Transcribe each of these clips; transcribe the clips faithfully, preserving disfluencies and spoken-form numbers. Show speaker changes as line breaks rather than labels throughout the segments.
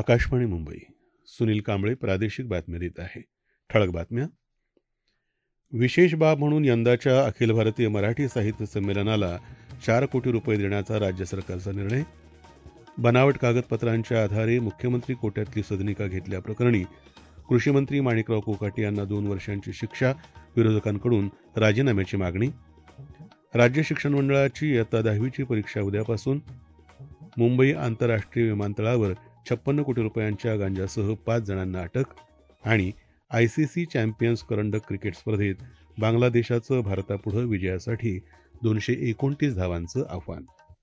आकाशवाणी मुंबई. सुनील कांबळे प्रादेशिक बातम्या देत आहे. ठळक बातम्या. विशेष बाब म्हणून यंदाच्या अखिल भारतीय मराठी साहित्य संमेलनाला चार कोटी रुपये देण्याचा राज्य सरकारचा निर्णय. बनावट कागदपत्रांच्या आधारे मुख्यमंत्री कोट्यातली सदनिका घेतल्याप्रकरणी कृषीमंत्री माणिकराव कोकाटे यांना दोन वर्षांची शिक्षा, विरोधकांकडून राजीनाम्याची मागणी. राज्य शिक्षण मंडळाची इयत्ता दहावीची परीक्षा उद्यापासून. मुंबई आंतरराष्ट्रीय विमानतळावर छप्पन्न कोटी रुपयांच्या गांजासह पाच जणांना अटक. आणि आयसीसी चॅम्पियन्स करंडक क्रिकेट स्पर्धेत बांगलादेशाचं भारतापुढं विजयासाठी दोनशे एकोणतीस धावांचं आव्हान.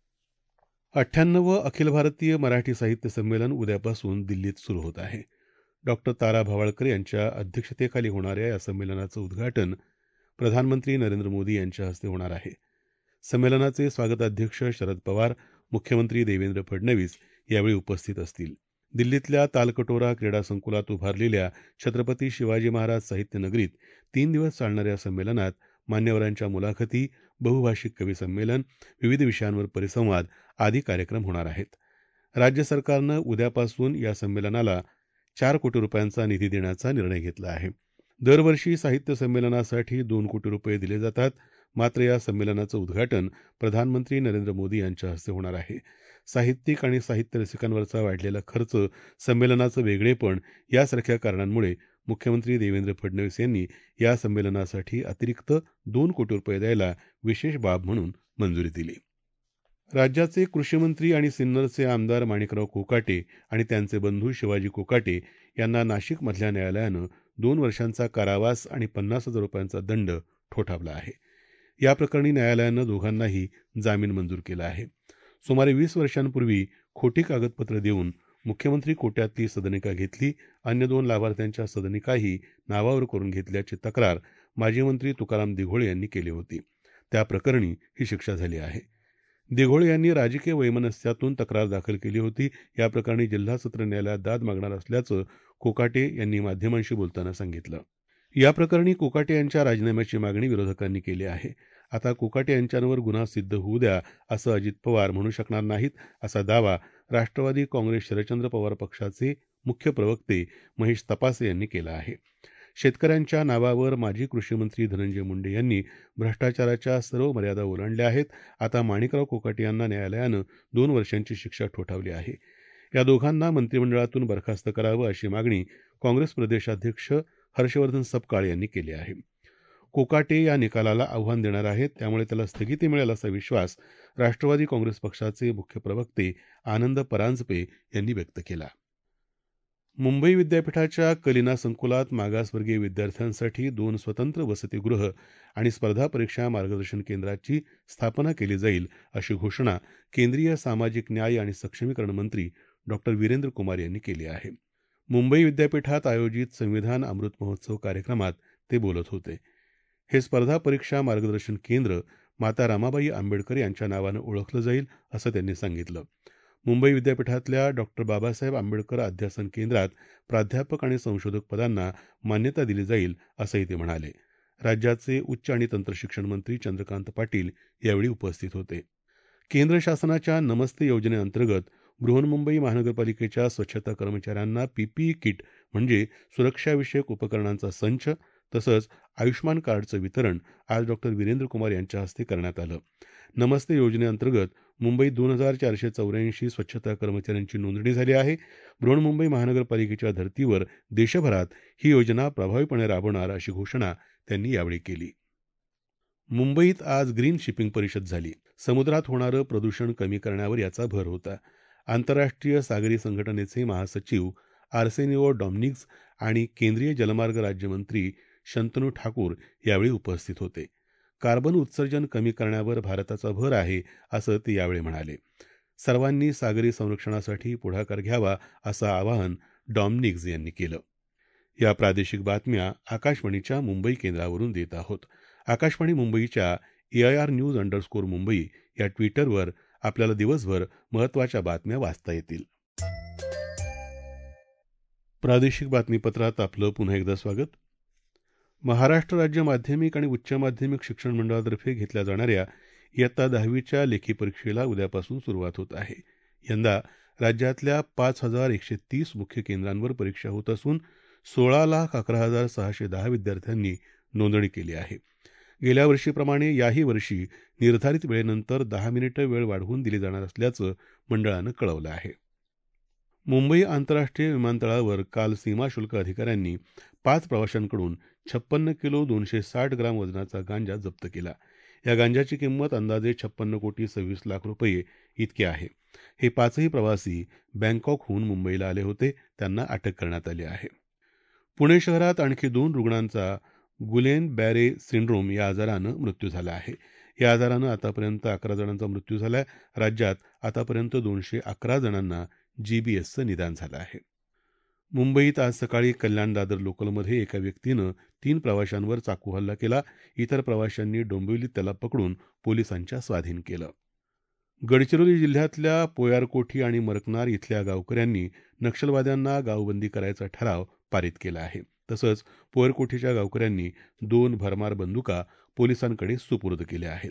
अठ्ठ्याण्णवं अखिल भारतीय मराठी साहित्य संमेलन उद्यापासून दिल्लीत सुरू होत आहे. डॉक्टर तारा भवाळकर यांच्या अध्यक्षतेखाली होणाऱ्या या संमेलनाचं उद्घाटन प्रधानमंत्री नरेंद्र मोदी यांच्या हस्ते होणार आहे. संमेलनाचे स्वागताध्यक्ष शरद पवार, मुख्यमंत्री देवेंद्र फडणवीस यावेळी उपस्थित असतील. दिल्लीतल्या तालकटोरा क्रीडा संकुलात उभारलेल्या छत्रपती शिवाजी महाराज साहित्य नगरीत तीन दिवस चालणाऱ्या संमेलनात मान्यवरांच्या मुलाखती, बहुभाषिक कवी संमेलन, विविध विषयांवर परिसंवाद आदी कार्यक्रम होणार आहेत. राज्य सरकारनं उद्यापासून या संमेलनाला चार कोटी रुपयांचा निधी देण्याचा निर्णय घेतला आहे. दरवर्षी साहित्य संमेलनासाठी दोन कोटी रुपये दिले जातात. मात्र या संमेलनाचं उद्घाटन प्रधानमंत्री नरेंद्र मोदी यांच्या हस्ते होणार आहे. साहित्यिक आणि साहित्य रसिकांवरचा वाढलेला खर्च, संमेलनाचं वेगळेपण यासारख्या कारणांमुळे मुख्यमंत्री देवेंद्र फडणवीस यांनी या संमेलनासाठी अतिरिक्त दोन कोटी रुपये द्यायला विशेष बाब म्हणून मंजुरी दिली. राज्याचे कृषीमंत्री आणि सिन्नरचे आमदार माणिकराव कोकाटे आणि त्यांचे बंधू शिवाजी कोकाटे यांना नाशिकमधल्या न्यायालयानं दोन वर्षांचा कारावास आणि पन्नास हजार रुपयांचा दंड ठोठावला आहे. या प्रकरणी न्यायालयानं दोघांनाही जामीन मंजूर केला आहे. सुमारे वीस वर्षांपूर्वी खोटी कागदपत्र देऊन मुख्यमंत्री कोट्यातली सदनिका घेतली, अन्य दोन लाभार्थ्यांच्या सदनिकाही नावावर करून घेतल्याची तक्रार माजी मंत्री तुकाराम दिघोळे यांनी केली होती. त्या प्रकरणी ही शिक्षा झाली आहे. दिघोळे यांनी राजकीय वैमनस्यातून तक्रार दाखल केली होती. या प्रकरणी जिल्हा सत्र न्यायालयात दाद मागणार असल्याचं कोकाटे यांनी माध्यमांशी बोलताना सांगितलं. या प्रकरणी कोकाटे यांच्या राजीनाम्याची मागणी विरोधकांनी केली आहे. आता कोकाटे यांच्यावर गुन्हा सिद्ध होऊ द्या असं अजित पवार म्हणू शकणार नाहीत, असा दावा राष्ट्रवादी काँग्रेस शरदचंद्र पवार पक्षाचे मुख्य प्रवक्ते महेश तपासे यांनी केला आहे. शेतकऱ्यांच्या नावावर माजी कृषीमंत्री धनंजय मुंडे यांनी भ्रष्टाचाराच्या सर्व मर्यादा ओलांडल्या आहेत. आता माणिकराव कोकाटे यांना न्यायालयानं दोन वर्षांची शिक्षा ठोठावली आहे. या दोघांना मंत्रिमंडळातून बरखास्त करावं अशी मागणी काँग्रेस प्रदेशाध्यक्ष हर्षवर्धन सपकाळ यांनी केली आहे. कोकाटे या निकालाला आव्हान देणार आहेत, त्यामुळे त्याला स्थगिती मिळेल असा विश्वास राष्ट्रवादी काँग्रेस पक्षाचे मुख्य प्रवक्ते आनंद परांजपे यांनी व्यक्त केला. मुंबई विद्यापीठाच्या कलिना संकुलात मागासवर्गीय विद्यार्थ्यांसाठी दोन स्वतंत्र वसतिगृह आणि स्पर्धा परीक्षा मार्गदर्शन केंद्राची स्थापना केली जाईल, अशी घोषणा केंद्रीय सामाजिक न्याय आणि सक्षमीकरण मंत्री डॉक्टर वीरेंद्र कुमार यांनी केली आहे. मुंबई विद्यापीठात आयोजित संविधान अमृत महोत्सव कार्यक्रमात ते बोलत होते. हे स्पर्धा परीक्षा मार्गदर्शन केंद्र माता रमाबाई आंबेडकर यांच्या नावानं ओळखलं जाईल, असं त्यांनी सांगितलं. मुंबई विद्यापीठातल्या डॉक्टर बाबासाहेब आंबेडकर अध्यासन केंद्रात प्राध्यापक आणि संशोधक पदांना मान्यता दिली जाईल, असंही ते म्हणाले. राज्याचे उच्च आणि तंत्रशिक्षण मंत्री चंद्रकांत पाटील यावेळी उपस्थित होते. केंद्र शासनाच्या नमस्ते योजनेअंतर्गत बृहन्मुंबई महानगरपालिकेच्या स्वच्छता कर्मचाऱ्यांना पीपीई किट म्हणजे सुरक्षाविषयक उपकरणांचा संच तसंच आयुष्मान कार्डचं वितरण आज डॉक्टर वीरेंद्र कुमार यांच्या हस्ते करण्यात आलं. नमस्ते योजनेअंतर्गत मुंबईत दोन हजार चारशे चौऱ्याऐंशी स्वच्छता कर्मचाऱ्यांची नोंदणी झाली आहे. बृहन्मुंबई महानगरपालिकेच्या धर्तीवर देशभरात ही योजना प्रभावीपणे राबवणार अशी घोषणा त्यांनी यावेळी केली. मुंबईत आज ग्रीन शिपिंग परिषद झाली. समुद्रात होणारं प्रदूषण कमी करण्यावर याचा भर होता. आंतरराष्ट्रीय सागरी संघटनेचे महासचिव आर्सेनिओ डॉमिनिक्स आणि केंद्रीय जलमार्ग राज्यमंत्री शंतनू ठाकूर यावेळी उपस्थित होते. कार्बन उत्सर्जन कमी करण्यावर भारताचा भर आहे, असं ते यावेळी म्हणाले. सर्वांनी सागरी संरक्षणासाठी पुढाकार घ्यावा असं आवाहन डॉमिनिक्स यांनी केलं. या प्रादेशिक बातम्या आकाशवाणीच्या मुंबई केंद्रावरून देत आहोत. आकाशवाणी मुंबईच्या एआयआर न्यूज अंडरस्कोर मुंबई या ट्विटरवर आपल्याला दिवसभर महत्त्वाच्या बातम्या वाचता येतील. प्रादेशिक बातमीपत्रात आपलं पुन्हा एकदा स्वागत. महाराष्ट्र राज्य माध्यमिक आणि उच्च माध्यमिक शिक्षण मंडळातर्फे घेतल्या जाणाऱ्या इयत्ता दहावीच्या लेखी परीक्षेला उद्यापासून सुरुवात होत आहे. यंदा राज्यातल्या पाच हजार एकशे तीस मुख्य केंद्रांवर परीक्षा होत असून सोळा लाख अकरा हजार सहाशे दहा विद्यार्थ्यांनी नोंदणी केली आहे. गेल्या वर्षीप्रमाणे याही वर्षी निर्धारित वेळेनंतर दहा मिनिटं वेळ वाढवून दिली जाणार असल्याचं मंडळानं कळवलं आहे. मुंबई आंतरराष्ट्रीय विमानतळावर काल सीमाशुल्क अधिकाऱ्यांनी पाच प्रवाशांकडून छप्पन्न किलो दोनशे साठ ग्राम वजनाचा गांजा जप्त केला. या गांजाची किंमत अंदाजे छप्पन्न कोटी सव्वीस लाख रुपये इतकी आहे. हे पाचही प्रवासी बँकॉकहून मुंबईला आले होते. त्यांना अटक करण्यात आली आहे. पुणे शहरात आणखी दोन रुग्णांचा गुलेन बॅरे सिंड्रोम या आजारानं मृत्यू झाला आहे. या आजारानं आतापर्यंत अकरा जणांचा मृत्यू झाला आहे. राज्यात आतापर्यंत दोनशे अकरा जणांना जीबीएसचं निदान झालं आहे. मुंबईत आज सकाळी कल्याण दादर लोकलमध्ये एका व्यक्तीनं तीन प्रवाशांवर चाकू हल्ला केला. इतर प्रवाशांनी डोंबिवलीत त्याला पकडून पोलिसांच्या स्वाधीन केलं. गडचिरोली जिल्ह्यातल्या पोयारकोठी आणि मरकनार इथल्या गावकऱ्यांनी नक्षलवाद्यांना गावबंदी करायचा ठराव पारित केला आहे. तसंच पोयरकोठीच्या गावकऱ्यांनी दोन भरमार बंदुका पोलिसांकडे सुपूर्द केल्या आहेत.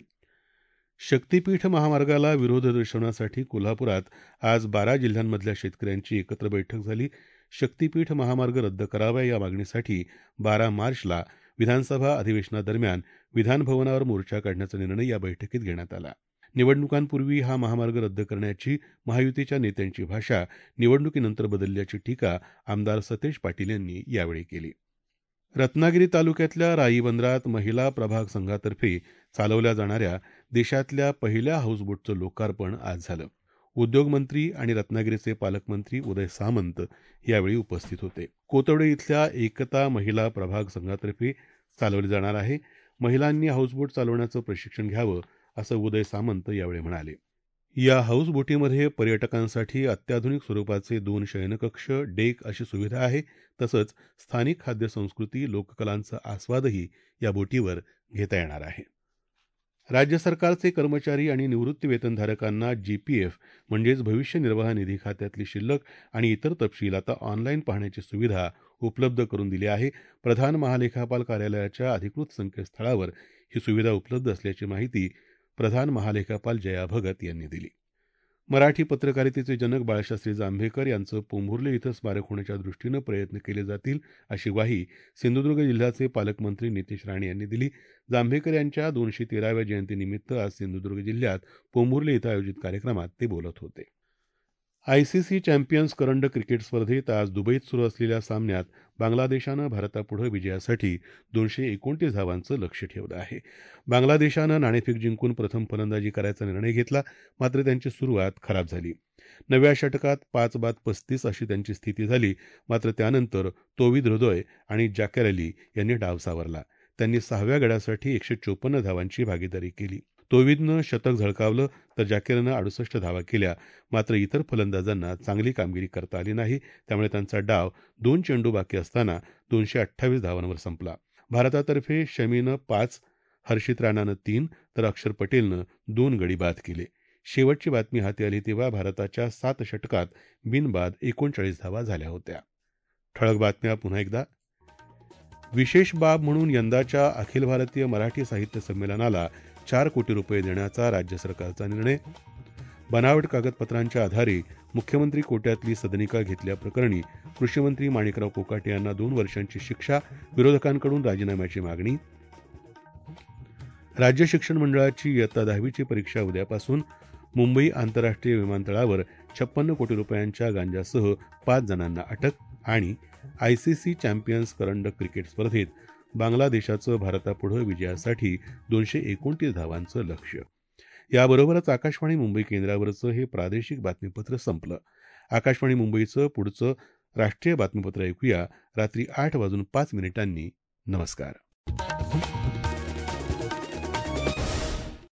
शक्तीपीठ महामार्गाला विरोध दर्शवण्यासाठी कोल्हापुरात आज बारा जिल्ह्यांमधल्या शेतकऱ्यांची एकत्र बैठक झाली. शक्तीपीठ महामार्ग रद्द करावा या मागणीसाठी बारा मार्चला विधानसभा अधिवेशनादरम्यान विधानभवनावर मोर्चा काढण्याचा निर्णय या बैठकीत घेण्यात आला. निवडणुकांपूर्वी हा महामार्ग रद्द करण्याची महायुतीच्या नेत्यांची भाषा निवडणुकीनंतर बदलल्याची टीका आमदार सतेज पाटील यांनी यावेळी केली. रत्नागिरी तालुक्यातल्या राई बंदरात महिला प्रभाग संघातर्फे चालवल्या जाणाऱ्या देशातल्या पहिल्या हाऊसबोटचं लोकार्पण आज झालं. उद्योगमंत्री आणि रत्नागिरीचे पालकमंत्री उदय सामंत यावेळी उपस्थित होते. कोतवडे इथल्या एकता महिला प्रभाग संघातर्फे चालवली जाणार आहे. महिलांनी हाऊसबोट चालवण्याचं प्रशिक्षण घ्यावं असं उदय सामंत यावेळी म्हणाले. या हाऊसबोटीमध्ये पर्यटकांसाठी अत्याधुनिक स्वरूपाचे दोन शयनकक्ष, डेक अशी सुविधा आहे. तसंच स्थानिक खाद्यसंस्कृती, लोककलांचा आस्वादही या बोटीवर घेता येणार आहे. राज्य सरकारचे कर्मचारी आणि निवृत्ती वेतनधारकांना जीपीएफ म्हणजेच भविष्य निर्वाह निधी खात्यातली शिल्लक आणि इतर तपशील आता ऑनलाईन पाहण्याची सुविधा उपलब्ध करून दिली आहे. प्रधान महालेखापाल कार्यालयाच्या अधिकृत संकेतस्थळावर ही सुविधा उपलब्ध असल्याची माहिती प्रधान महालेखापाल जया भगत यांनी दिली. मराठी पत्रकारितेचे जनक बाळशास्त्री जांभेकर यांचं पोंभुर्ले इथं स्मारक होण्याच्या दृष्टीनं प्रयत्न केले जातील अशी ग्वाही सिंधुदुर्ग जिल्ह्याचे पालकमंत्री नितेश राणे यांनी दिली. जांभेकर यांच्या दोनशे तेराव्या जयंतीनिमित्त आज सिंधुदुर्ग जिल्ह्यात पोंभुर्ले इथं आयोजित कार्यक्रमात ते बोलत होते. आयसीसी चॅम्पियन्स करंडक क्रिकेट स्पर्धेत आज दुबईत सुरू असलेल्या सामन्यात बांगलादेशानं भारतापुढे विजयासाठी दोनशे एकोणतीस धावांचं लक्ष्य ठेवलं आहे. बांगलादेशानं नाणेफेक जिंकून प्रथम फलंदाजी करायचा निर्णय घेतला. मात्र त्यांची सुरुवात खराब झाली. नवव्या षटकात पाच बाद पस्तीस अशी त्यांची स्थिती झाली. मात्र त्यानंतर तोविद हृदय आणि जाकेर अली यांनी डाव सावरला. त्यांनी सहाव्या गडासाठी एकशे चोपन्न धावांची भागीदारी केली. तोविदनं शतक झळकावलं तर जाकेरनं अडुसष्ट धावा केल्या. मात्र इतर फलंदाजांना चांगली कामगिरी करता आली नाही. त्यामुळे त्यांचा डाव दोन चेंडू बाकी असताना दोनशे अठ्ठावीस धावांवर संपला. भारतातर्फे शमीनं पाच, हर्षित राणानं तीन तर अक्षर पटेलनं दोन गडी बाद केले. शेवटची बातमी हाती आली तेव्हा भारताच्या सात षटकात बिनबाद एकोणचाळीस धावा झाल्या होत्या. ठळक बातम्या पुन्हा एकदा. विशेष बाब म्हणून यंदाच्या अखिल भारतीय मराठी साहित्य संमेलनाला चार कोटी रुपये देण्याचा राज्य सरकारचा निर्णय. बनावट कागदपत्रांच्या आधारे मुख्यमंत्री कोट्यातली सदनिका घेतल्याप्रकरणी कृषीमंत्री माणिकराव कोकाटे यांना दोन वर्षांची शिक्षा, विरोधकांकडून राजीनाम्याची मागणी. राज्य शिक्षण मंडळाची इयत्ता दहावीची परीक्षा उद्यापासून. मुंबई आंतरराष्ट्रीय विमानतळावर छप्पन्न कोटी रुपयांच्या गांजासह पाच जणांना अटक. आणि आयसीसी चॅम्पियन्स करंडक क्रिकेट स्पर्धेत बांगलादेशाचं भारतापुढं विजयासाठी दोनशे एकोणतीस धावांचं लक्ष्य. याबरोबरच आकाशवाणी मुंबई केंद्रावरचं हे प्रादेशिक बातमीपत्र संपलं. आकाशवाणी मुंबईचं पुढचं राष्ट्रीय बातमीपत्र ऐकूया रात्री आठ वाजून पाच मिनिटांनी. नमस्कार.